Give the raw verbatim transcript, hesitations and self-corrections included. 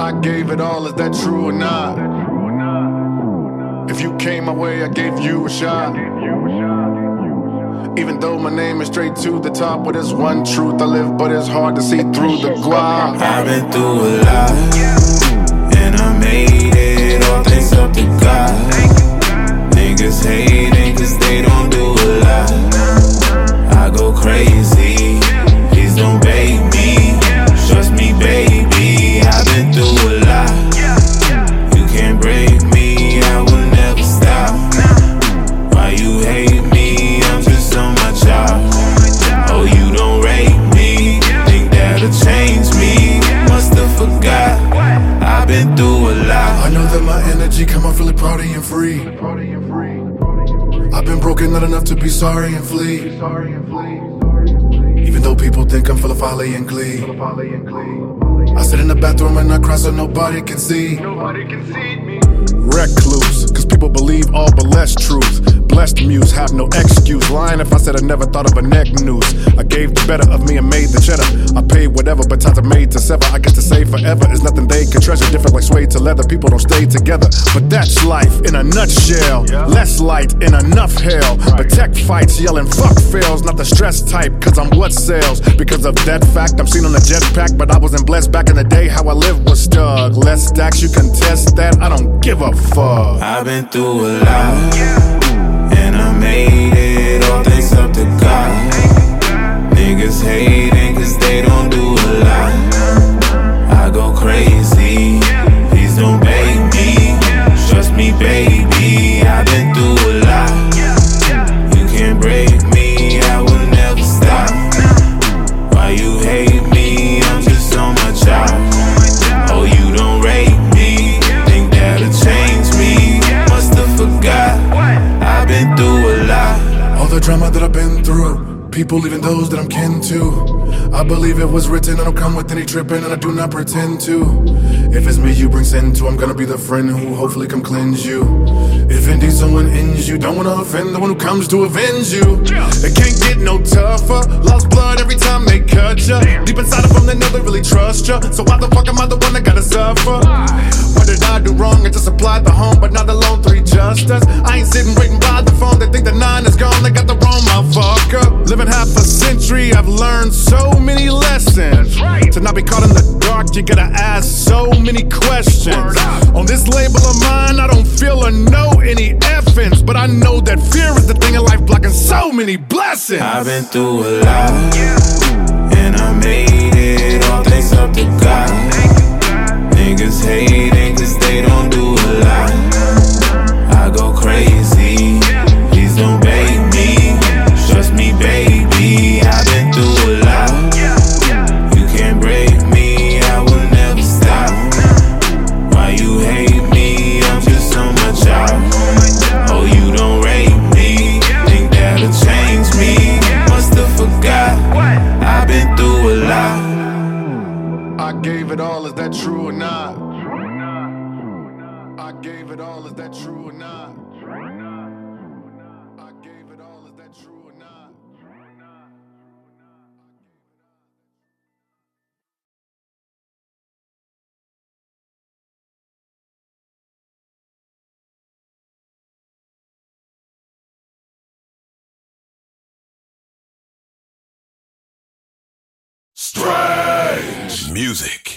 I gave it all, is that true or not? If you came my way, I gave you a shot. Even though my name is straight to the top, with this one truth I live, but it's hard to see through the guap. I've been through a lot, and I made it, all thanks up to God. Niggas hating cause they don't do a lot. I go crazy, please don't bait me. Trust me baby, I've been through a lot. You can't break me, I will never stop. Why you hate me, I'm just on my job. Oh, you don't rate me, think that'll change me. Must've forgot, I've been through a lot. I know that my energy come off really proudy and free. I've been broken, not enough to be sorry and flee. Even though people think I'm full of folly and glee, I sit in the bathroom and I cry so nobody can see. Recluse, cause people believe all but less truth. Blessed muse, have no excuse. Lying if I said I never thought of a neck noose. I gave the better of me and made the cheddar. I paid whatever, but times are made to sever. I get to say forever is nothing they can treasure. Different like suede to leather, people don't stay together. But that's life in a nutshell. Less light in enough hell. But tech fights yelling fuck fails. Not the stress type, cause I'm what sells. Because of that fact, I'm seen on a jetpack. But I wasn't blessed back in the day, how I lived was stuck. Less stacks, you can test that, I don't give a fuck. I've been through a lot, and I made it, all thanks up to God. Niggas hating cause they don't do a lot. I go crazy, please don't bait me. Trust me baby, I've been through a lot. You can't break me, I will never stop. Why you hate me, I'm just on my job. Oh, you don't rate me, think that'll change me. Must've forgot, I've been through a lot. All the drama that I've been through, people, even those that I'm kin to, I believe it was written, I don't come with any tripping, and I do not pretend to. If it's me you bring sin to, I'm gonna be the friend who hopefully come cleanse you. If indeed someone ends you, don't wanna offend the one who comes to avenge you. It can't get no tougher, lost blood every time they cut ya. Deep inside of them they know they really trust ya. So why the fuck am I the one that gotta suffer? What did I do wrong? I just applied the home, but not the loan three justice. I ain't sitting waiting by the phone, they think the nine is gone, they got the wrong motherfucker. Living half a century, I've learned so many lessons. To not be caught in the dark, you gotta ask so many questions. On this label of mine, I don't feel or know any effings, but I know that fear is the thing in life blocking so many blessings. I've been through a lot, and I made it, all thanks up to God. Niggas hating cause they don't do a lot. I go crazy, please don't bait me. Trust me baby, I've been through a lot. You can't break me, I will never stop. Why you hate me, I'm just on my job. Oh, you don't rate me, think that'll change me. Must've forgot, I've been through a lot. I gave it all, is that true or not? I gave it all, is that true or not? I gave it all, is that true or not? Strange music.